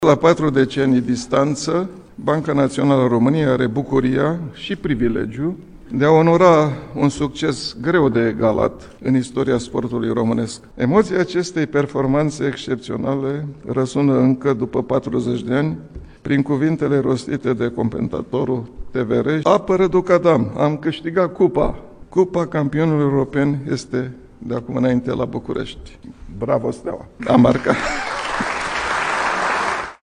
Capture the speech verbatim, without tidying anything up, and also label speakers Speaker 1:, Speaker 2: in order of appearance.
Speaker 1: La patru decenii distanță, Banca Națională a României are bucuria și privilegiul de a onora un succes greu de egalat în istoria sportului românesc. Emoția acestei performanțe excepționale răsună încă după patruzeci de ani prin cuvintele rostite de comentatorul T V R. Apără Ducadam, am câștigat cupa. Cupa campionilor europeni este de acum înainte la București. Bravo, Steaua! Am marcat!